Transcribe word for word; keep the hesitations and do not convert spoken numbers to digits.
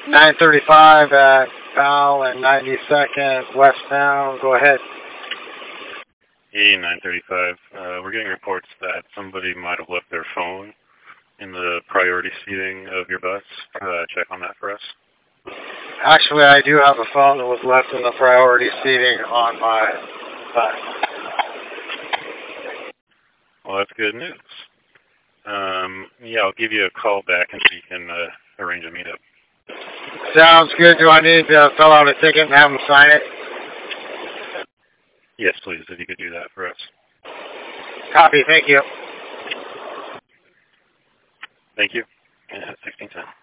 nine thirty-five at Powell and ninety-second westbound. Go ahead. Hey, nine thirty-five. Uh, we're getting reports that somebody might have left their phone in the priority seating of your bus. Uh, check on that for us. Actually, I do have a phone that was left in the priority seating on my bus. Well, that's good news. Um, yeah, I'll give you a call back and we can uh, arrange a meetup. Sounds good. Do I need to fill out a ticket and have them sign it? Yes, please, if you could do that for us. Copy. Thank you. Thank you. Yeah, sixteen ten.